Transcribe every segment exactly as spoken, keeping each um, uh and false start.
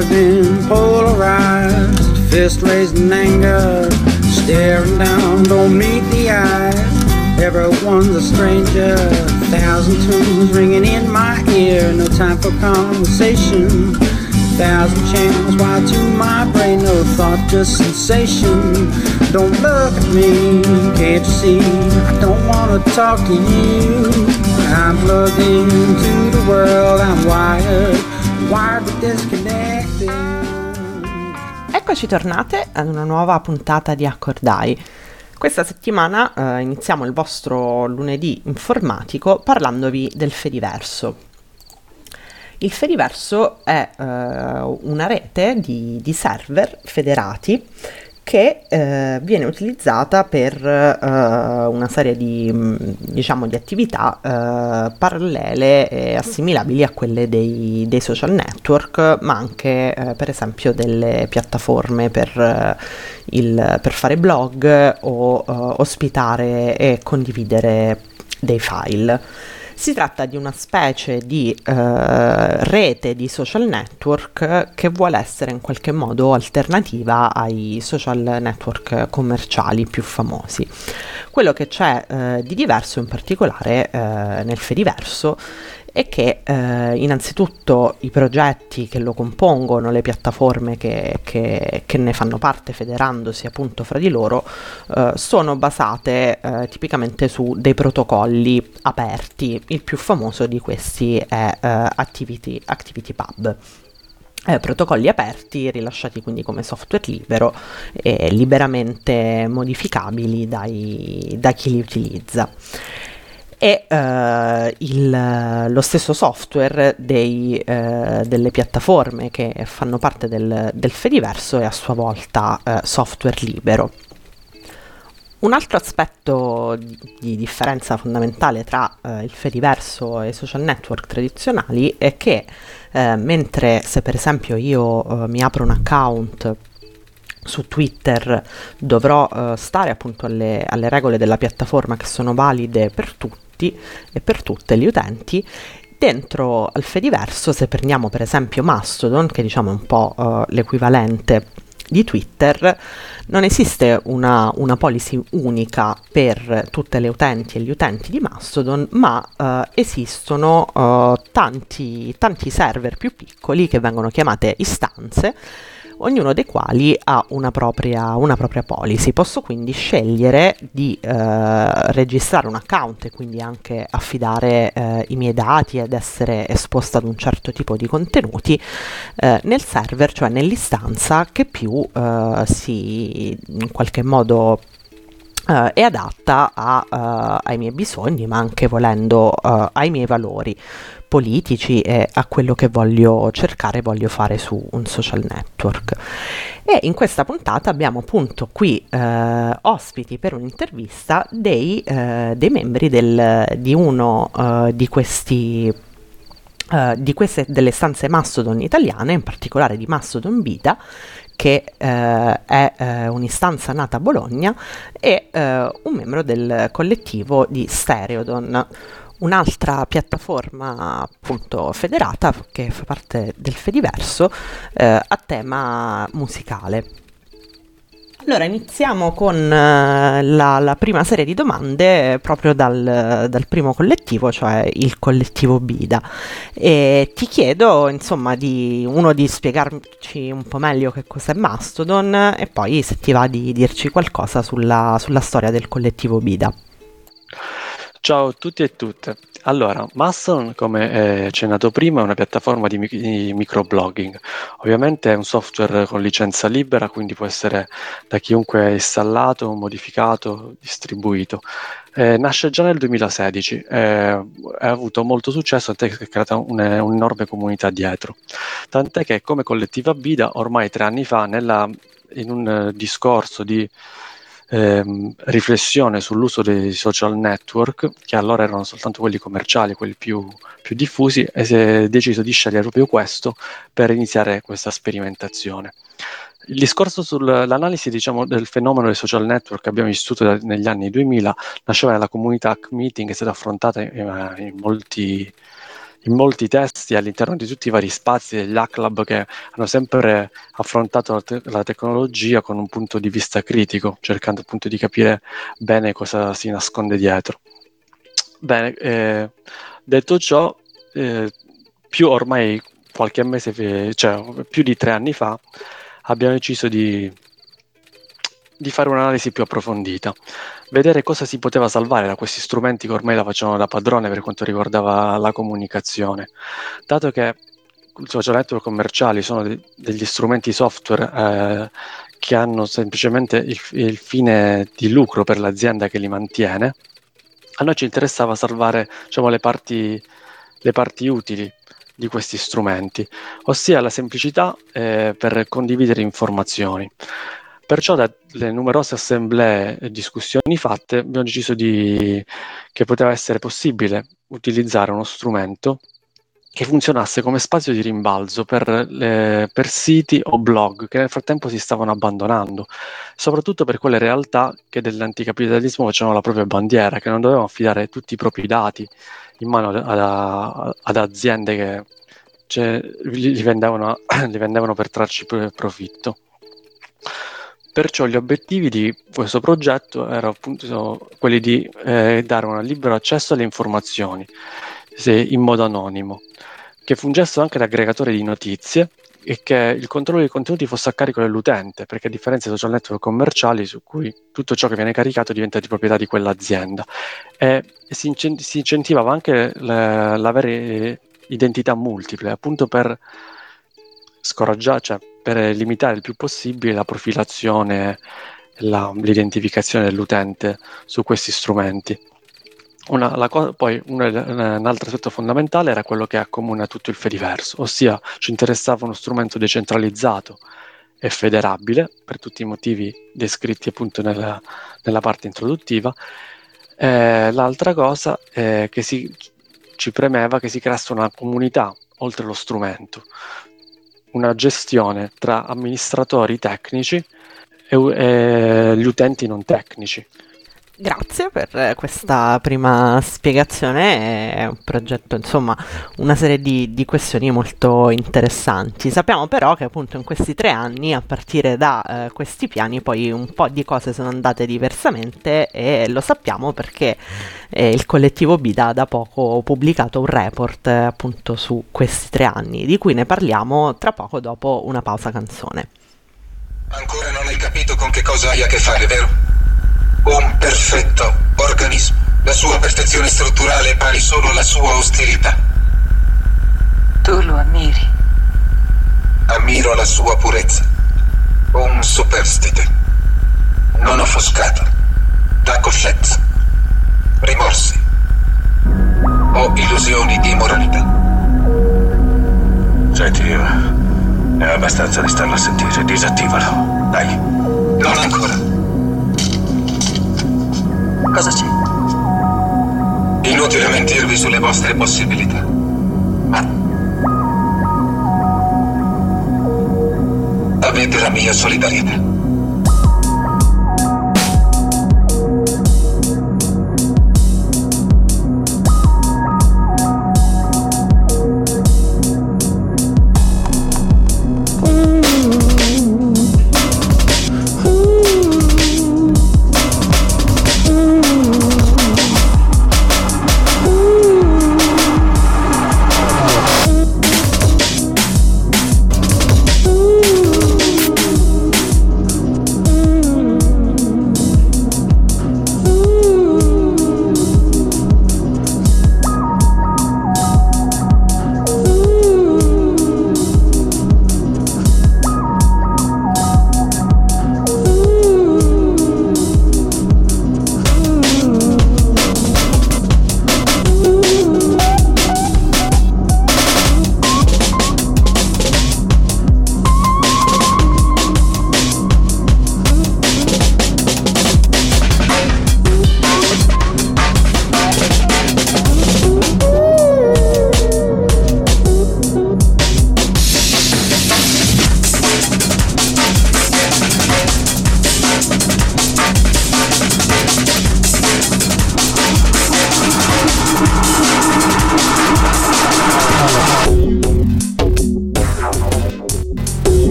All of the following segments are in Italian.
plugged in, polarized, fist raised in anger, staring down, don't meet the eyes. Everyone's a stranger, thousand tunes ringing in my ear, no time for conversation. Thousand channels wired to my brain, no thought, just sensation. Don't look at me, can't you see? I don't wanna talk to you. I'm plugged into the world, I'm wired, wired but disconnected. Eccoci tornate ad una nuova puntata di Accordai. Questa settimana eh, iniziamo il vostro lunedì informatico parlandovi del Fediverso. Il Fediverso è eh, una rete di, di server federati che eh, viene utilizzata per eh, una serie di, diciamo, di attività eh, parallele e assimilabili a quelle dei, dei social network, ma anche eh, per esempio delle piattaforme per, eh, il, per fare blog o eh, ospitare e condividere dei file. Si tratta di una specie di uh, rete di social network che vuole essere in qualche modo alternativa ai social network commerciali più famosi. Quello che c'è uh, di diverso in particolare uh, nel Fediverso è che eh, innanzitutto i progetti che lo compongono, le piattaforme che, che, che ne fanno parte federandosi appunto fra di loro, eh, sono basate eh, tipicamente su dei protocolli aperti. Il più famoso di questi è eh, Activity, ActivityPub. Eh, protocolli aperti rilasciati quindi come software libero e liberamente modificabili dai, da chi li utilizza. E uh, il, lo stesso software dei, uh, delle piattaforme che fanno parte del, del Fediverso è a sua volta uh, software libero. Un altro aspetto di, di differenza fondamentale tra uh, il Fediverso e i social network tradizionali è che uh, mentre se per esempio io uh, mi apro un account su Twitter dovrò uh, stare appunto alle, alle regole della piattaforma che sono valide per tutti e per tutte gli utenti, dentro al Fediverso, se prendiamo per esempio Mastodon, che diciamo è un po' uh, l'equivalente di Twitter, non esiste una, una policy unica per tutte le utenti e gli utenti di Mastodon, ma uh, esistono uh, tanti, tanti server più piccoli che vengono chiamate istanze, ognuno dei quali ha una propria, una propria policy. Posso quindi scegliere di eh, registrare un account e quindi anche affidare eh, i miei dati ed essere esposta ad un certo tipo di contenuti eh, nel server, cioè nell'istanza che più eh, si in qualche modo Uh, è adatta a, uh, ai miei bisogni, ma anche volendo uh, ai miei valori politici e a quello che voglio cercare, voglio fare su un social network. E in questa puntata abbiamo appunto qui uh, ospiti per un'intervista dei, uh, dei membri del, di uno uh, di questi uh, di queste delle stanze Mastodon italiane, in particolare di Mastodon Beta, che eh, è eh, un'istanza nata a Bologna, e eh, un membro del collettivo di Stereodon, un'altra piattaforma appunto federata che fa parte del Fediverso eh, a tema musicale. Allora iniziamo con uh, la, la prima serie di domande proprio dal, dal primo collettivo, cioè il collettivo Bida, e ti chiedo insomma di uno di spiegarci un po' meglio che cos'è Mastodon e poi se ti va di dirci qualcosa sulla, sulla storia del collettivo Bida. Ciao a tutti e tutte. Allora, Mastodon, come eh, accennato prima, è una piattaforma di, mi- di microblogging. Ovviamente è un software con licenza libera, quindi può essere da chiunque installato, modificato, distribuito. Eh, nasce già nel duemilasedici, eh, ha avuto molto successo, tant'è che è creata un- un'enorme comunità dietro. Tant'è che come collettiva Bida, ormai tre anni fa, nella, in un eh, discorso di Ehm, riflessione sull'uso dei social network, che allora erano soltanto quelli commerciali, quelli più, più diffusi, e si è deciso di scegliere proprio questo per iniziare questa sperimentazione. Il discorso sull'analisi, diciamo, del fenomeno dei social network che abbiamo vissuto da, negli anni duemila nasceva nella comunità Hack Meeting, è stata affrontata in, in molti in molti testi all'interno di tutti i vari spazi degli Hack Lab, che hanno sempre affrontato la, te- la tecnologia con un punto di vista critico, cercando appunto di capire bene cosa si nasconde dietro. Bene, eh, detto ciò, eh, più ormai qualche mese, cioè più di tre anni fa, abbiamo deciso di, di fare un'analisi più approfondita, vedere cosa si poteva salvare da questi strumenti che ormai la facevano da padrone per quanto riguardava la comunicazione, dato che i social network commerciali sono de- degli strumenti software eh, che hanno semplicemente il, il fine di lucro per l'azienda che li mantiene. A noi ci interessava salvare, diciamo, le parti, le parti utili di questi strumenti, ossia la semplicità eh, per condividere informazioni. Perciò, dalle numerose assemblee e discussioni fatte, abbiamo deciso di, che poteva essere possibile utilizzare uno strumento che funzionasse come spazio di rimbalzo per, le, per siti o blog che nel frattempo si stavano abbandonando, soprattutto per quelle realtà che dell'anticapitalismo facevano la propria bandiera, che non dovevano affidare tutti i propri dati in mano ad, ad, ad aziende che cioè, li, li, vendevano, li vendevano per trarci profitto. Perciò gli obiettivi di questo progetto erano appunto quelli di eh, dare un libero accesso alle informazioni, se in modo anonimo, che fungesse anche da aggregatore di notizie e che il controllo dei contenuti fosse a carico dell'utente, perché a differenza dei social network commerciali su cui tutto ciò che viene caricato diventa di proprietà di quell'azienda, e si, incent- si incentivava anche le- l'avere identità multiple, appunto per scoraggiare, cioè per limitare il più possibile la profilazione, la, l'identificazione dell'utente su questi strumenti. Una, la co- poi una, un altro aspetto fondamentale era quello che accomuna tutto il Fediverso, ossia ci interessava uno strumento decentralizzato e federabile per tutti i motivi descritti appunto nella, nella parte introduttiva. Eh, l'altra cosa è che si, ci premeva che si creasse una comunità oltre lo strumento, una gestione tra amministratori tecnici e, e gli utenti non tecnici. Grazie per questa prima spiegazione, è un progetto, insomma, una serie di, di questioni molto interessanti. Sappiamo però che appunto in questi tre anni, a partire da eh, questi piani, poi un po' di cose sono andate diversamente e lo sappiamo perché eh, il collettivo Bida ha da poco pubblicato un report eh, appunto su questi tre anni, di cui ne parliamo tra poco dopo una pausa canzone. Ancora non hai capito con che cosa hai a che fare, vero? Un perfetto organismo. La sua perfezione strutturale pari solo la sua ostilità. Tu lo ammiri. Ammiro la sua purezza. Un superstite. Non offuscato. Da coscienza. Rimorsi. O illusioni di moralità. Senti, è abbastanza di starlo a sentire. Disattivalo. Dai. Non ancora. Cosa c'è? Inutile mentirvi sulle vostre possibilità. Ma avete la mia solidarietà.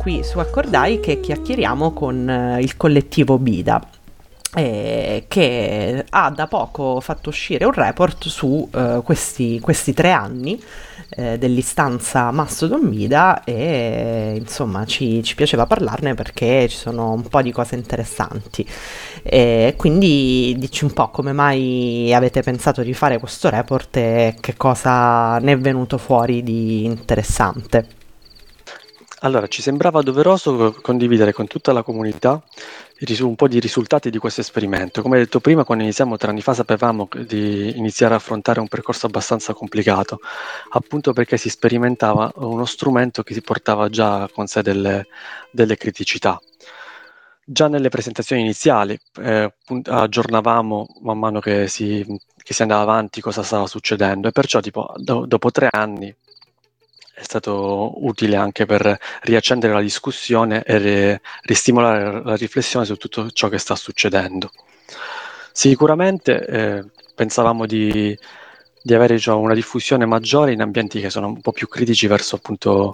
qui su Accordai che chiacchieriamo con eh, il collettivo BIDA, eh, che ha da poco fatto uscire un report su eh, questi, questi tre anni eh, dell'istanza Mastodon BIDA, e insomma ci, ci piaceva parlarne perché ci sono un po' di cose interessanti. E quindi dici un po' come mai avete pensato di fare questo report e che cosa ne è venuto fuori di interessante. Allora, ci sembrava doveroso condividere con tutta la comunità i risu- un po' di risultati di questo esperimento. Come detto prima, quando iniziamo tre anni fa sapevamo che- di iniziare a affrontare un percorso abbastanza complicato, appunto perché si sperimentava uno strumento che si portava già con sé delle, delle criticità. Già nelle presentazioni iniziali eh, punt- aggiornavamo man mano che si, che si andava avanti cosa stava succedendo, e perciò tipo, do- dopo tre anni è stato utile anche per riaccendere la discussione e ri- ristimolare la riflessione su tutto ciò che sta succedendo. Sicuramente eh, pensavamo di, di avere, diciamo, una diffusione maggiore in ambienti che sono un po' più critici verso appunto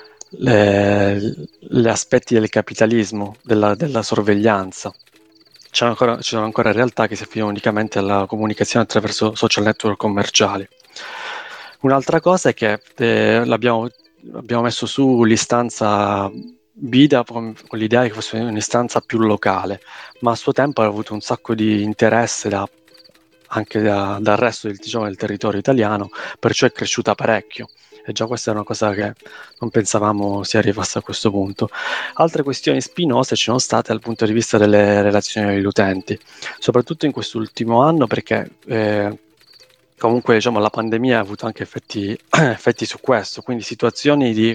le, gli aspetti del capitalismo, della, della sorveglianza. C'è ancora, ci sono ancora realtà che si affidano unicamente alla comunicazione attraverso social network commerciali. Un'altra cosa è che eh, l'abbiamo, abbiamo messo su l'istanza BIDA con, con l'idea che fosse un'istanza più locale, ma a suo tempo ha avuto un sacco di interesse da, anche da, dal resto del, diciamo, del territorio italiano, perciò è cresciuta parecchio. E già questa è una cosa che non pensavamo si arrivasse a questo punto. Altre questioni spinose ci sono state dal punto di vista delle relazioni agli utenti, soprattutto in quest'ultimo anno, perché eh, comunque diciamo, la pandemia ha avuto anche effetti, effetti su questo, quindi situazioni di,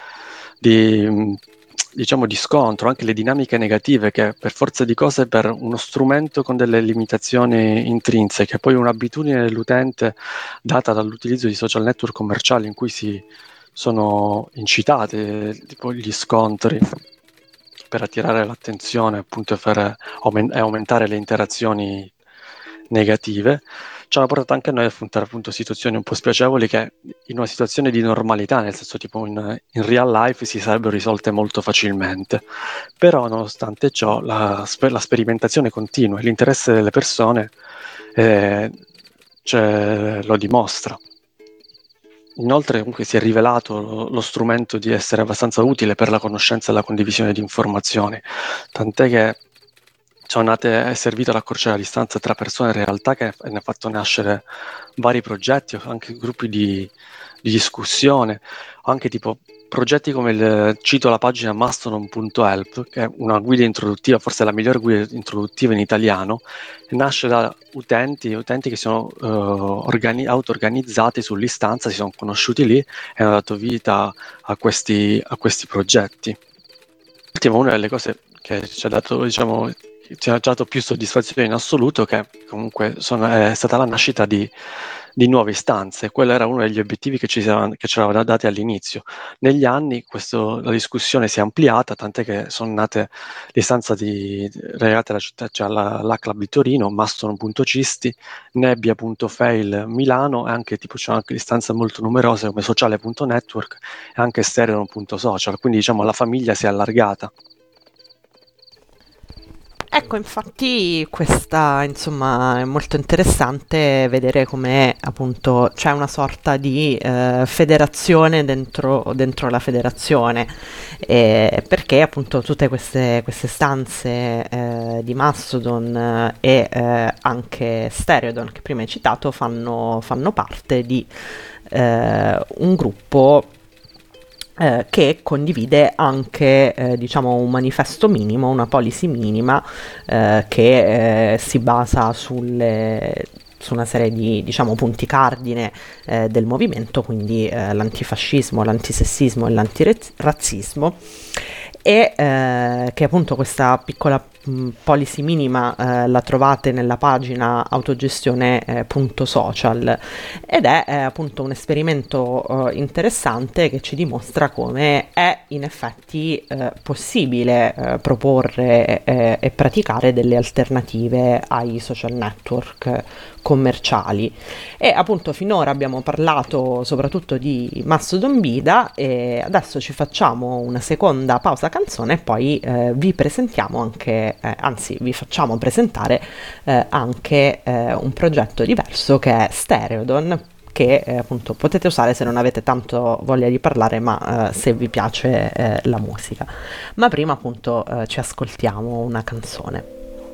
di, diciamo, di scontro, anche le dinamiche negative che per forza di cose per uno strumento con delle limitazioni intrinseche, poi un'abitudine dell'utente data dall'utilizzo di social network commerciali in cui si sono incitate tipo gli scontri per attirare l'attenzione appunto e, far, aument- e aumentare le interazioni negative, ci hanno portato anche a noi a affrontare appunto situazioni un po' spiacevoli che in una situazione di normalità, nel senso tipo in, in real life, si sarebbero risolte molto facilmente. Però nonostante ciò la, la sperimentazione continua e l'interesse delle persone eh, cioè, lo dimostra. Inoltre comunque si è rivelato lo, lo strumento di essere abbastanza utile per la conoscenza e la condivisione di informazioni, tant'è che sono nate, è servito ad accorciare la distanza tra persone in realtà, che ne ha fatto nascere vari progetti, anche gruppi di, di discussione, anche tipo progetti come il, cito la pagina mastodon punto help, che è una guida introduttiva, forse la migliore guida introduttiva in italiano, nasce da utenti, utenti che sono uh, organi- auto-organizzati sull'istanza, si sono conosciuti lì e hanno dato vita a questi, a questi progetti. Ultima, una delle cose che ci ha dato, diciamo, ci ha dato più soddisfazione in assoluto, che comunque sono, è stata la nascita di, di nuove istanze. Quello era uno degli obiettivi che ci, che ci eravamo dati all'inizio. Negli anni questo, la discussione si è ampliata, tant'è che sono nate l'istanza di, legate alla città, cioè alla, all'A C L A B di Torino, mastodon punto cisti, nebbia punto fail Milano, e anche tipo c'è anche istanze molto numerose come sociale punto network e anche stereo punto social, quindi diciamo la famiglia si è allargata. Ecco, infatti questa, insomma, è molto interessante vedere come appunto c'è una sorta di eh, federazione dentro, dentro la federazione, eh, perché appunto tutte queste, queste stanze eh, di Mastodon eh, e eh, anche Stereodon, che prima hai citato, fanno, fanno parte di eh, un gruppo Eh, che condivide anche eh, diciamo un manifesto minimo, una policy minima eh, che eh, si basa sulle, su una serie di diciamo punti cardine eh, del movimento, quindi eh, l'antifascismo, l'antisessismo e l'antirazzismo. e eh, che appunto questa piccola mh, policy minima eh, la trovate nella pagina autogestione punto social ed è eh, appunto un esperimento eh, interessante che ci dimostra come è in effetti eh, possibile eh, proporre eh, e praticare delle alternative ai social network commerciali. E appunto finora abbiamo parlato soprattutto di Mastodon Bida e adesso ci facciamo una seconda pausa canzone e poi eh, vi presentiamo anche, eh, anzi vi facciamo presentare eh, anche eh, un progetto diverso che è Stereodon, che eh, appunto potete usare se non avete tanto voglia di parlare, ma eh, se vi piace eh, la musica. Ma prima appunto eh, ci ascoltiamo una canzone.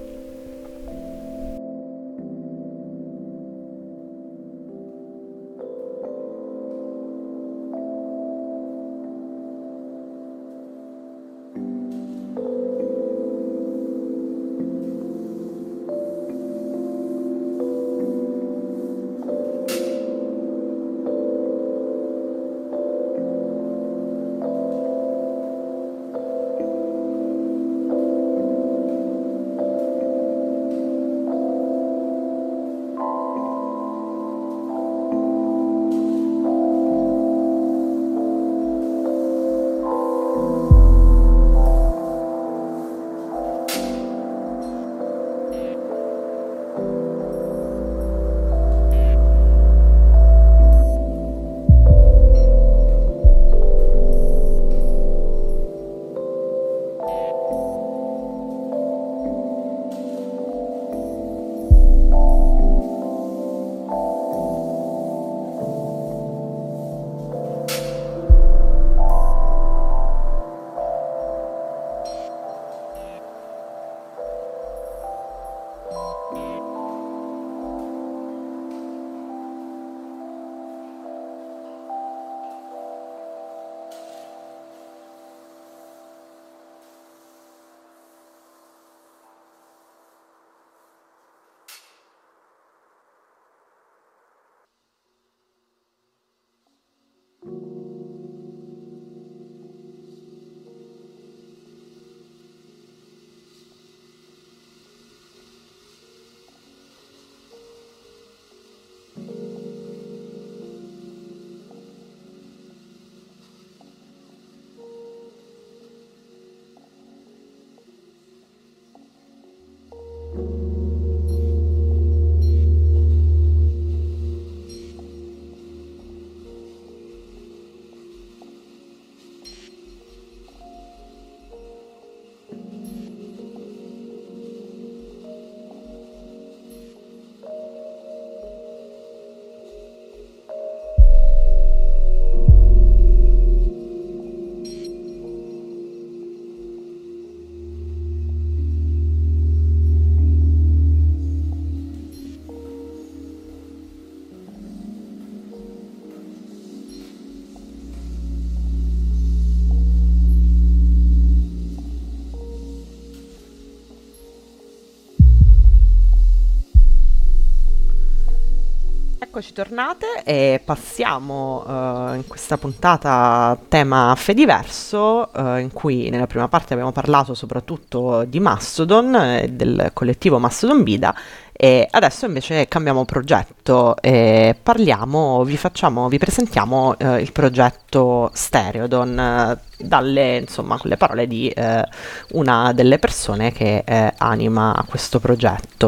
Eccoci tornate e passiamo uh, in questa puntata a tema Fediverso, uh, in cui nella prima parte abbiamo parlato soprattutto di Mastodon e del collettivo Mastodon Bida, e adesso invece cambiamo progetto e parliamo, vi facciamo, vi presentiamo uh, il progetto Stereodon uh, dalle, insomma, con le parole di uh, una delle persone che uh, anima questo progetto.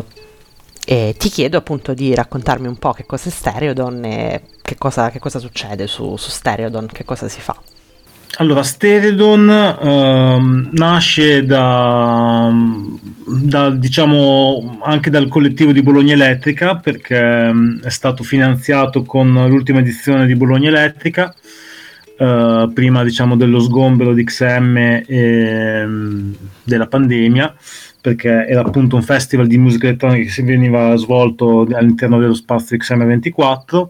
E ti chiedo appunto di raccontarmi un po' che cosa è Stereodon e che cosa, che cosa succede su, su Stereodon, che cosa si fa. Allora, Stereodon ehm, nasce da, da, diciamo, anche dal collettivo di Bologna Elettrica, perché ehm, è stato finanziato con l'ultima edizione di Bologna Elettrica, eh, prima diciamo dello sgombero di X M e della pandemia, perché era appunto un festival di musica elettronica che si veniva svolto all'interno dello spazio X M ventiquattro,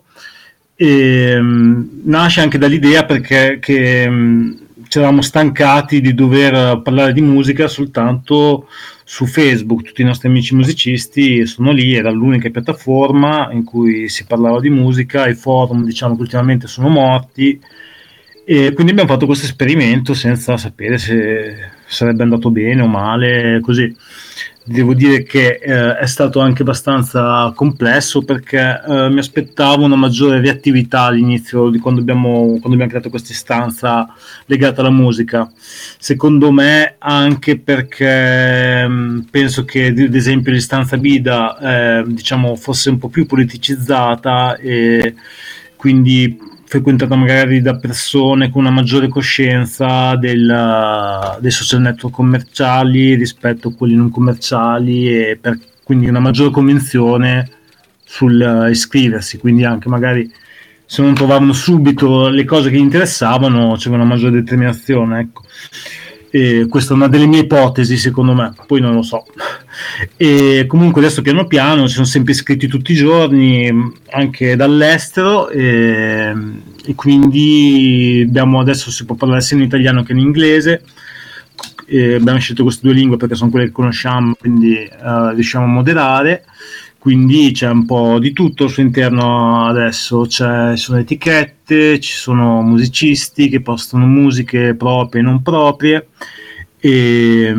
e um, nasce anche dall'idea perché che, um, ci eravamo stancati di dover parlare di musica soltanto su Facebook. Tutti i nostri amici musicisti sono lì, era l'unica piattaforma in cui si parlava di musica, i forum diciamo che ultimamente sono morti, E quindi abbiamo fatto questo esperimento senza sapere se sarebbe andato bene o male, così. Devo dire che eh, è stato anche abbastanza complesso, perché eh, mi aspettavo una maggiore reattività all'inizio di quando abbiamo, quando abbiamo creato questa istanza legata alla musica. Secondo me anche perché mh, penso che ad esempio l'istanza Bida eh, diciamo fosse un po' più politicizzata e quindi frequentata magari da persone con una maggiore coscienza del, dei social network commerciali rispetto a quelli non commerciali, e per, quindi una maggiore convinzione sul uh, iscriversi, quindi anche magari se non trovavano subito le cose che gli interessavano c'era una maggiore determinazione, ecco. E questa è una delle mie ipotesi, secondo me, poi non lo so. E comunque adesso piano piano ci sono sempre iscritti tutti i giorni, anche dall'estero, e, e quindi abbiamo, adesso si può parlare sia in italiano che in inglese. E abbiamo scelto queste due lingue perché sono quelle che conosciamo, quindi uh, riusciamo a moderare. Quindi c'è un po' di tutto al suo interno adesso, c'è, ci sono etichette, ci sono musicisti che postano musiche proprie e non proprie, e,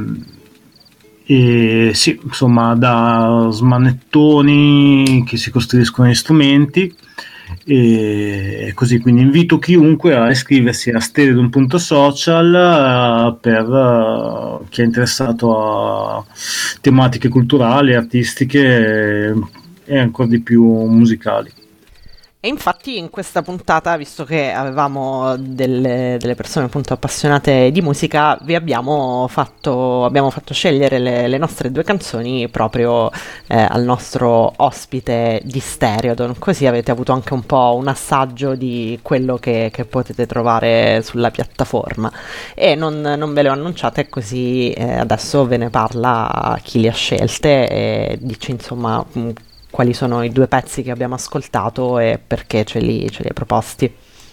e sì, insomma, da smanettoni che si costruiscono gli strumenti, e così. Quindi invito chiunque a iscriversi a steredon punto social uh, per uh, chi è interessato a tematiche culturali, artistiche e, e ancora di più musicali. E infatti in questa puntata, visto che avevamo delle, delle persone appunto appassionate di musica, vi abbiamo fatto, abbiamo fatto scegliere le, le nostre due canzoni proprio eh, al nostro ospite di Stereodon, così avete avuto anche un po' un assaggio di quello che, che potete trovare sulla piattaforma. E non, non ve le ho annunciate, così eh, adesso ve ne parla chi le ha scelte e dice insomma mh, quali sono i due pezzi che abbiamo ascoltato e perché ce li, ce li hai proposti.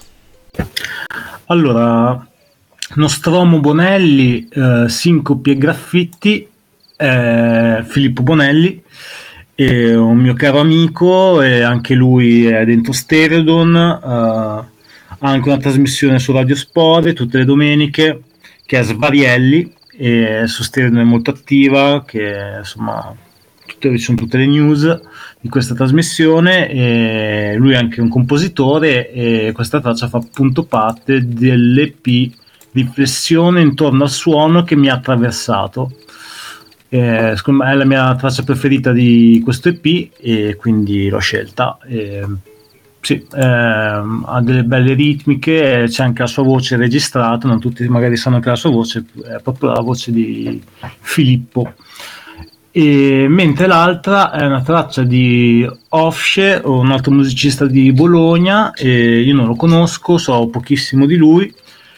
Allora, Nostromo Bonelli, eh, Sincopi e Graffiti, eh, Filippo Bonelli, è un mio caro amico e anche lui è dentro Stereodon, eh, ha anche una trasmissione su Radio Spore tutte le domeniche, che è Svarielli, e su Stereodon è molto attiva, che insomma tutte, ci sono tutte le news di questa trasmissione, e lui è anche un compositore, e questa traccia fa appunto parte dell'E P Riflessione intorno al suono che mi ha attraversato. Eh, secondo me è la mia traccia preferita di questo E P e quindi l'ho scelta. E, sì, eh, ha delle belle ritmiche, c'è anche la sua voce registrata, non tutti magari sanno che la sua voce è proprio la voce di Filippo. E mentre l'altra è una traccia di Offshe, un altro musicista di Bologna, e io non lo conosco, so pochissimo di lui,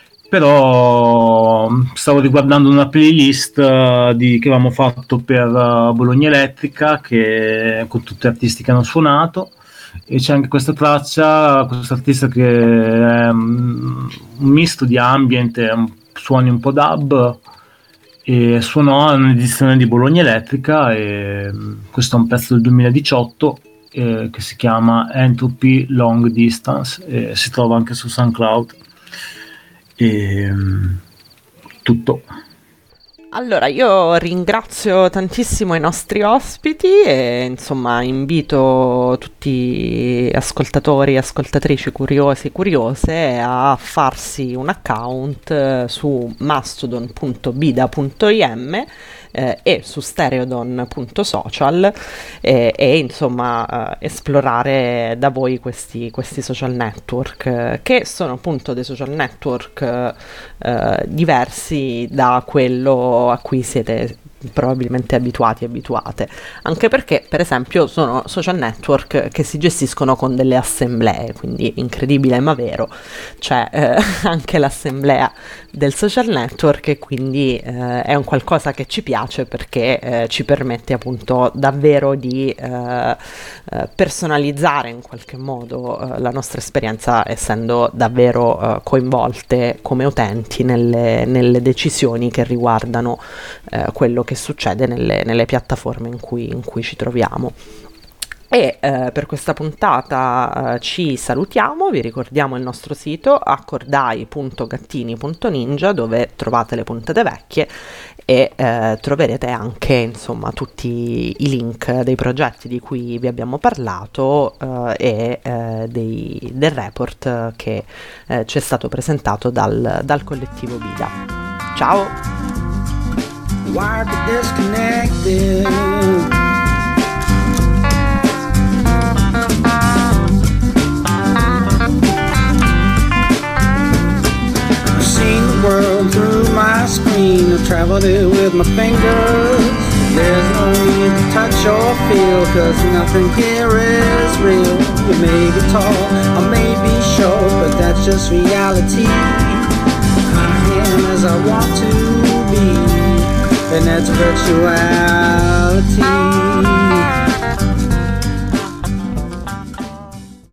però stavo riguardando una playlist uh, di, che avevamo fatto per uh, Bologna Elettrica, che, con tutti gli artisti che hanno suonato, e c'è anche questa traccia, questo artista che è um, un misto di ambient e um, suoni un po' dub, e suonò un'edizione di Bologna Elettrica, e questo è un pezzo del duemiladiciotto eh, che si chiama Entropy Long Distance, e si trova anche su SoundCloud. E tutto. Allora, io ringrazio tantissimo i nostri ospiti e insomma invito tutti ascoltatori, ascoltatrici, curiosi, curiose a farsi un account su mastodon punto bida punto im eh, e su stereodon punto social eh, e insomma eh, esplorare da voi questi, questi social network eh, che sono appunto dei social network eh, diversi da quello a cui siete probabilmente abituati e abituate, anche perché per esempio sono social network che si gestiscono con delle assemblee, quindi incredibile ma vero, c'è eh, anche l'assemblea del social network, e quindi eh, è un qualcosa che ci piace perché eh, ci permette appunto davvero di eh, eh, personalizzare in qualche modo eh, la nostra esperienza, essendo davvero eh, coinvolte come utenti nelle, nelle decisioni che riguardano eh, quello che succede nelle, nelle piattaforme in cui, in cui ci troviamo. E eh, per questa puntata eh, ci salutiamo, vi ricordiamo il nostro sito accordai punto gattini punto ninja, dove trovate le puntate vecchie e eh, troverete anche insomma tutti i link dei progetti di cui vi abbiamo parlato eh, e eh, dei, del report che eh, ci è stato presentato dal, dal collettivo Vida. Ciao! Wired disconnected. Seen the world through my screen, I've traveled it with my fingers. There's no need to touch or feel, cause nothing here is real. You may be tall, I may be short, but that's just reality. I am as I want to be, and that's virtuality.